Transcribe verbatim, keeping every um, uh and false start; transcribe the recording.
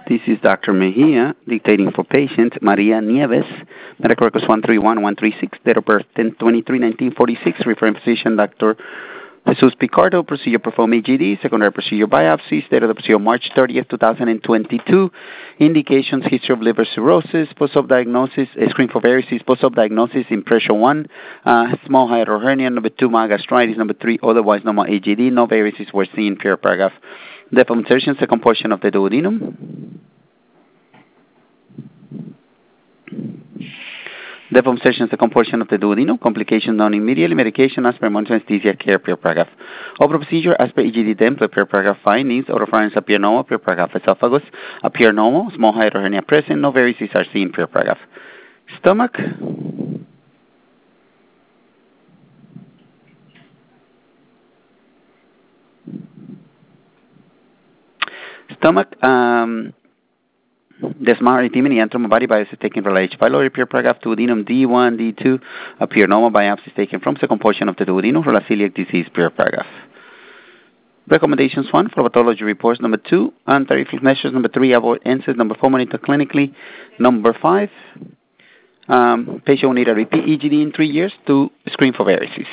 This is Doctor Mejia, dictating for patient Maria Nieves, medical records one three one one three six, date of birth ten twenty-three nineteen forty-six, referring physician Doctor Jesus Picardo, procedure performed E G D, secondary procedure biopsies, date of the procedure March thirtieth, two thousand twenty-two, indications, history of liver cirrhosis, post-op diagnosis, screen for varices, post-op diagnosis, impression one, uh, small hiatal hernia, number two, mild gastritis, number three, otherwise normal E G D, no varices were seen, per paragraph. Depth of insertion, second portion of the duodenum. Depth of insertion, second portion of the duodenum. Complication known immediately. Medication as per monitor anesthesia care, per paragraph. Overall procedure as per E G D template, per paragraph. Findings: oropharynx appear normal, per paragraph. Esophagus appear normal. Small hiatal hernia present. No varices are seen, per paragraph. Stomach. Stomach, um, the small erythema and body biopsy taken from H. pylori, per paragraph. Duodenum D one, D two appear normal. Biopsies taken from second portion of the duodenum. Celiac disease, per paragraph. Recommendations one, phlebotomy reports. Number two, anti-reflux measures. Number three, avoid N SAIDs. Number four, monitor clinically. Number five, um, patient will need a repeat E G D in three years to screen for varices.